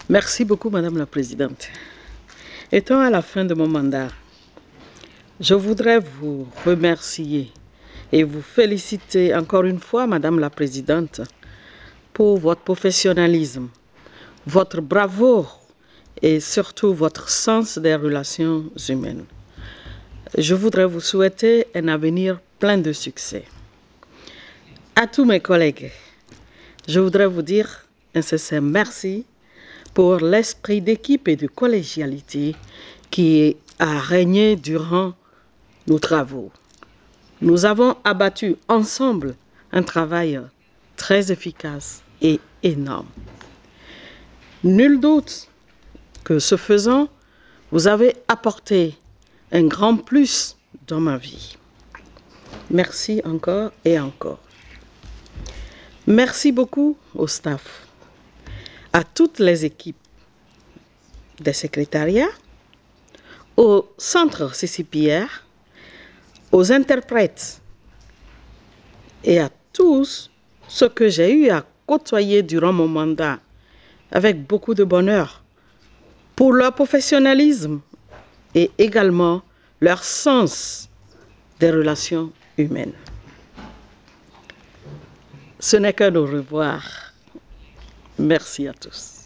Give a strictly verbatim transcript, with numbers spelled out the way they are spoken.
Merci beaucoup, Madame la Présidente. Étant à la fin de mon mandat, je voudrais vous remercier et vous féliciter encore une fois, Madame la Présidente, pour votre professionnalisme, votre bravoure et surtout votre sens des relations humaines. Je voudrais vous souhaiter un avenir plein de succès. À tous mes collègues, je voudrais vous dire un sincère merci pour l'esprit d'équipe et de collégialité qui a régné durant nos travaux. Nous avons abattu ensemble un travail très efficace et énorme. Nul doute que ce faisant, vous avez apporté un grand plus dans ma vie. Merci encore et encore. Merci beaucoup au staff, à toutes les équipes des secrétariats, au centre C C P R, aux interprètes et à tous ceux que j'ai eu à côtoyer durant mon mandat avec beaucoup de bonheur pour leur professionnalisme et également leur sens des relations humaines. Ce n'est qu'un au revoir. Merci à tous.